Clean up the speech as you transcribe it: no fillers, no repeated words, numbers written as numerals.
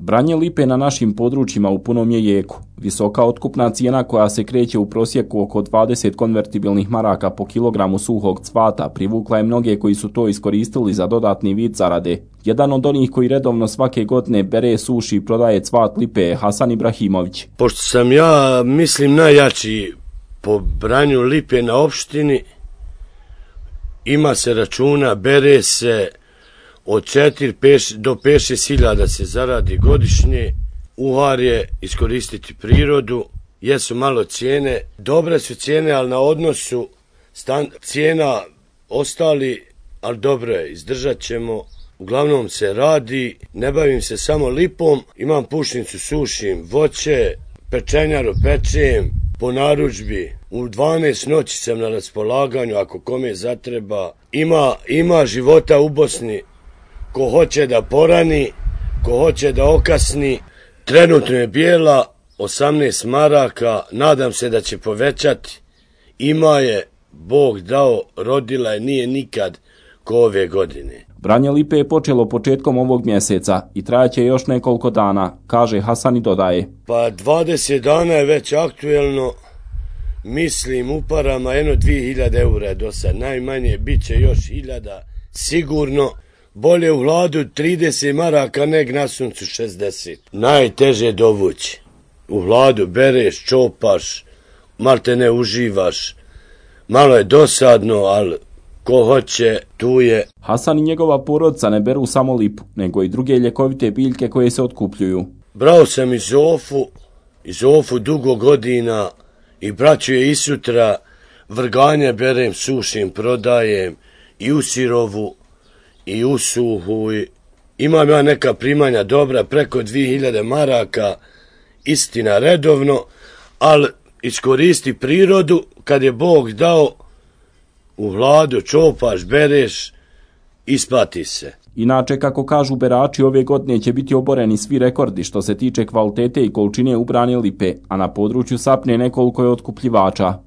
Branje lipe na našim područjima u punom je jeku. Visoka otkupna cijena koja se kreće u prosjeku oko 20 konvertibilnih maraka po kilogramu suhog cvata privukla je mnoge koji su to iskoristili za dodatni vid zarade. Jedan od onih koji redovno svake godine bere, suši i prodaje cvat lipe je Hasan Ibrahimović. Pošto sam ja, mislim, najjači po branju lipe na opštini, ima se računa, bere se od 4 do 5-6 hiljada se zaradi godišnje. Uhar je iskoristiti prirodu, jesu malo cijene, dobre su cijene, ali na odnosu cijena ostali, ali dobro je, izdržat ćemo. Uglavnom se radi, ne bavim se samo lipom, imam pušnicu, sušim voće, pečenjaru pečem, po narudžbi. U 12 noći sam na raspolaganju ako kome zatreba. Ima života u Bosni. Ko hoće da porani, ko hoće da okasni. Trenutno je bijela 18 maraka, nadam se da će povećati. Ima je, Bog dao, rodila je, nije nikad ko ove godine. Branje lipe je počelo početkom ovog mjeseca i trajaće još nekoliko dana, kaže Hasan i dodaje. Pa 20 dana je već aktuelno, mislim u parama 2000 eura do sad, najmanje bit će još 1000 sigurno. Bolje u hladu 30 maraka neg na suncu 60. Najteže dovući. U hladu bereš, čopaš, malte ne uživaš. Malo je dosadno, ali ko hoće, tu je. Hasan i njegova porodica ne beru samo lipu, nego i druge ljekovite biljke koje se otkupljuju. Brao sam iz Zofu dugo godina i braću je i sutra. Vrganje berem, sušim, prodajem i u sirovu i u suhu. Imam ja neka primanja dobra, preko 2000 maraka, istina redovno, ali iskoristi prirodu kad je Bog dao. U hladu čopaš, bereš, isplati se. Inače, kako kažu berači, ove godine će biti oboreni svi rekordi što se tiče kvalitete i količine ubrane lipe, a na području Sapne nekoliko je otkupljivača.